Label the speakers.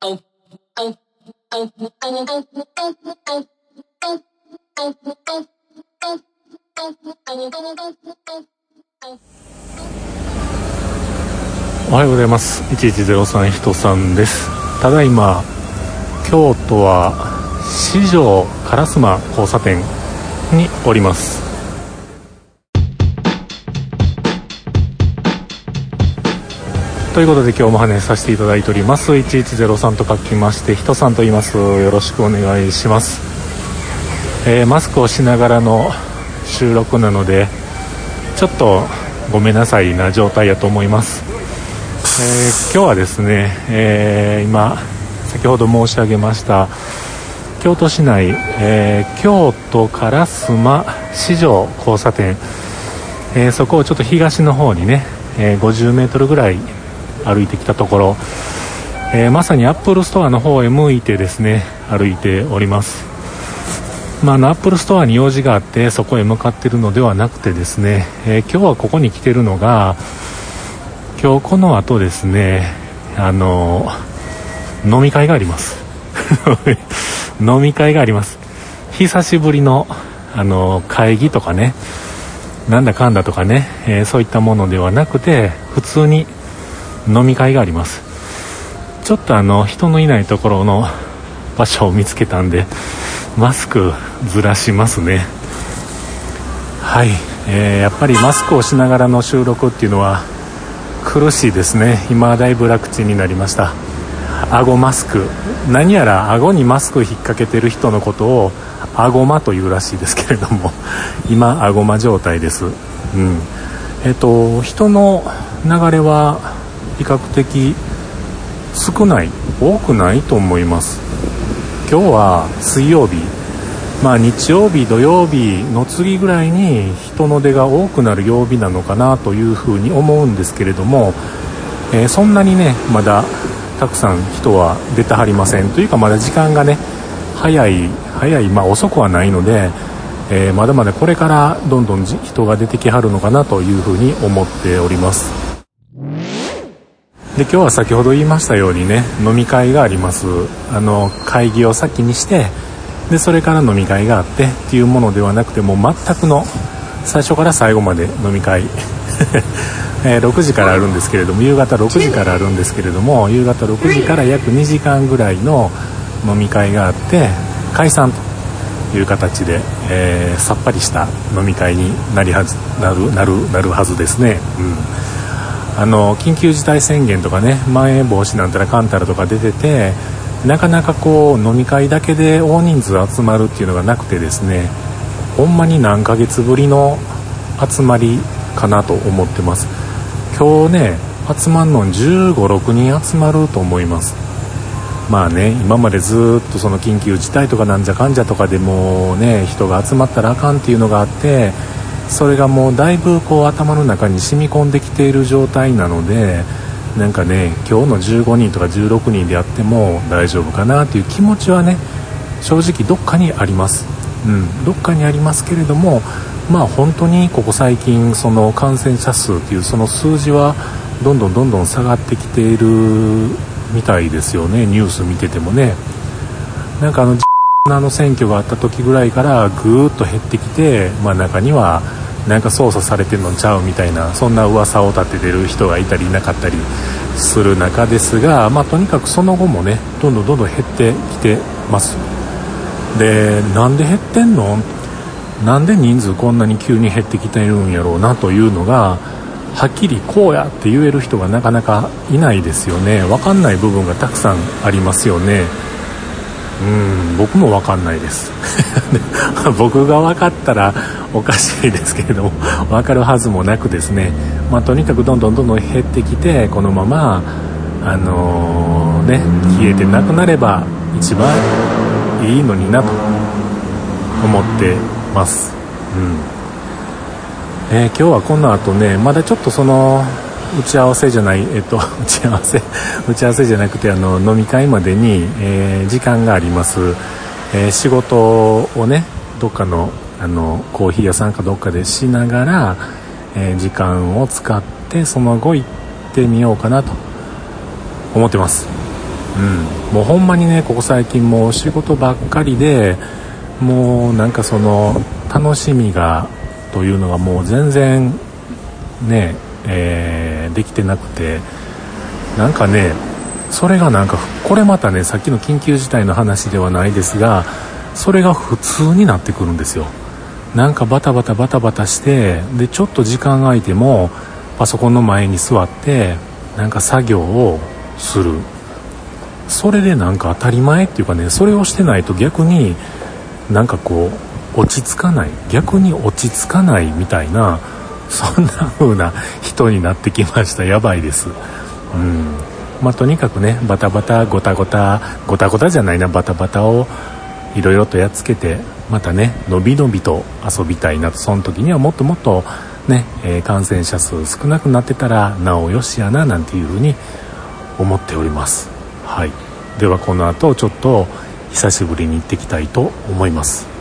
Speaker 1: おはようございます。1103人さんです。ただいま京都は四条烏丸交差点におります。ということで今日も話させていただいております。1103と書きまして人さんと言います。よろしくお願いします。マスクをしながらの収録なのでちょっとごめんなさいな状態やと思います。今日はですね、今先ほど申し上げました京都市内、京都烏丸四条交差点、そこをちょっと東の方にね、50メートルぐらい歩いてきたところ、まさにアップルストアの方へ向いてですね歩いております。アップルストアに用事があってそこへ向かっているのではなくてですね、今日はここに来ているのが今日この後ですね飲み会があります飲み会があります。久しぶりの会議とかねなんだかんだとかね、そういったものではなくて普通に飲み会があります。ちょっと人のいないところの場所を見つけたんでマスクずらしますね。はい、やっぱりマスクをしながらの収録っていうのは苦しいですね。今だいぶ楽ちんになりました。顎マスク、何やら顎にマスク引っ掛けてる人のことを顎間というらしいですけれども今顎間状態です。人の流れは比較的少ない多くないと思います。今日は水曜日、日曜日土曜日の次ぐらいに人の出が多くなる曜日なのかなというふうに思うんですけれども、そんなにねまだたくさん人は出てはりません。というかまだ時間がね早い、遅くはないので、まだまだこれからどんどん人が出てきはるのかなというふうに思っております。で今日は先ほど言いましたようにね飲み会があります。会議を先にしてでそれから飲み会があってっていうものではなくてもう全くの最初から最後まで飲み会6時からあるんですけれども夕方6時からあるんですけれども夕方6時から約2時間ぐらいの飲み会があって解散という形で、さっぱりした飲み会になるはずですね。緊急事態宣言とかねまん延防止なんたらかんたらとか出ててなかなかこう飲み会だけで大人数集まるっていうのがなくてですねほんまに何ヶ月ぶりの集まりかなと思ってます。今日ね集まるのに15、6人集まると思います。今までずっとその緊急事態とかなんじゃかんじゃとかでもね人が集まったらあかんっていうのがあってそれがもうだいぶこう頭の中に染み込んできている状態なのでなんかね今日の15人とか16人でやっても大丈夫かなっていう気持ちはね正直どっかにあります。どっかにありますけれども本当にここ最近その感染者数っていうその数字はどんどん下がってきているみたいですよね。ニュース見ててもねなんか選挙があった時ぐらいからぐーっと減ってきて、中にはなんか操作されてるのちゃうみたいなそんな噂を立ててる人がいたりいなかったりする中ですが、とにかくその後もねどんどん減ってきてます。でなんで減ってんのなんで人数こんなに急に減ってきているんやろうなというのがはっきりこうやって言える人がなかなかいないですよね。分かんない部分がたくさんありますよね。僕も分かんないです僕が分かったらおかしいですけれども分かるはずもなくですね、とにかくどんどん減ってきてこのまま消えてなくなれば一番いいのになと思ってます。今日はこの後ねまだちょっとその打ち合わせじゃない、打ち合わせじゃなくて飲み会までに、時間があります。仕事をねどっかのコーヒー屋さんかどっかでしながら、時間を使ってその後行ってみようかなと思ってます。 もうほんまにねここ最近もう仕事ばっかりでもうなんかその楽しみがというのがもう全然ね、できてなくて、なんかねそれがなんかこれまたねさっきの緊急事態の話ではないですが、それが普通になってくるんですよ。なんかバタバタしてでちょっと時間空いてもパソコンの前に座ってなんか作業をする。それでなんか当たり前っていうかね、それをしてないと逆になんかこう落ち着かない、逆に落ち着かないみたいな、そんな風な人になってきました。やばいです。とにかくねバタバタゴタゴタじゃないな、バタバタをいろいろとやっつけてまたねのびのびと遊びたいなと。その時にはもっともっとね、感染者数少なくなってたらなおよしやななんていう風に思っております。はい、ではこの後ちょっと久しぶりに行ってきたいと思います。